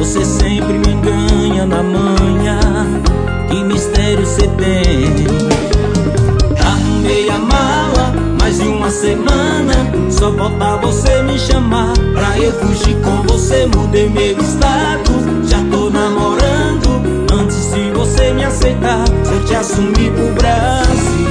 Você sempre me ganha na manhã. Que mistério cê tem? Arrumei a mala, mais de uma semana. Só falta você me chamar pra eu fugir com você. Mudei meu estado, já tô namorando. Antes de você me aceitar, eu te assumi pro Brasil.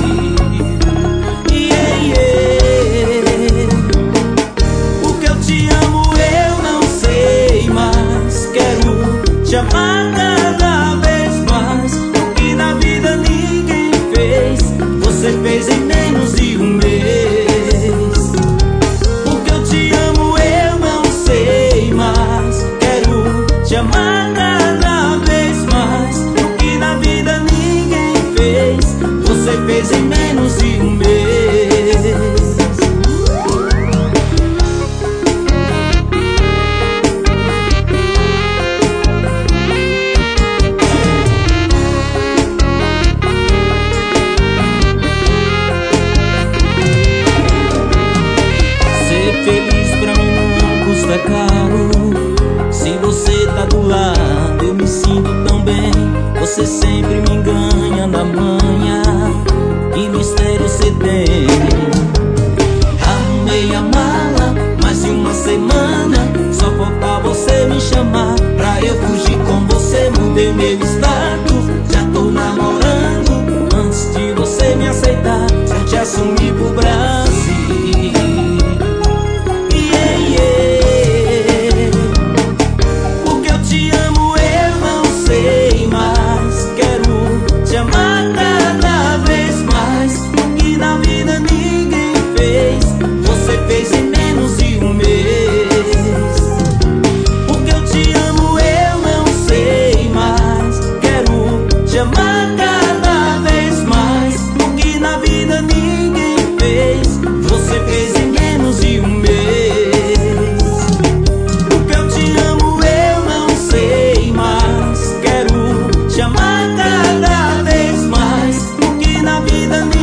Yeah, yeah. Porque eu te amo, eu não sei, mas quero te amar cada vez mais. O que na vida ninguém fez, você fez em menos de um mês. Porque eu te amo, eu não sei, mas quero te amar cada vez mais. O que na vida ninguém fez, você fez em menos de um mês. Ser feliz pra mim não custa caro. Se você tá do lado, eu me sinto tão bem. Você sempre me ganha na manhã. Que mistério cê tem? Arrumei a mala, mais de uma semana. Só falta você me chamar pra eu fugir com você. Mudei meu estado, já tô namorando. Antes de você me aceitar, eu te assumi pro Brasil. Yeah, yeah. Porque eu te amo, eu não sei, mas quero te amar cada vez mais. O que na vida ninguém fez, você fez em menos de um mês. Porque eu te amo, eu não sei, mas quero te amar cada vez mais. O que na vida ninguém fez, você fez em menos de um mês. Porque eu te amo, eu não sei, mas quero te amar cada vez mais. O que na vida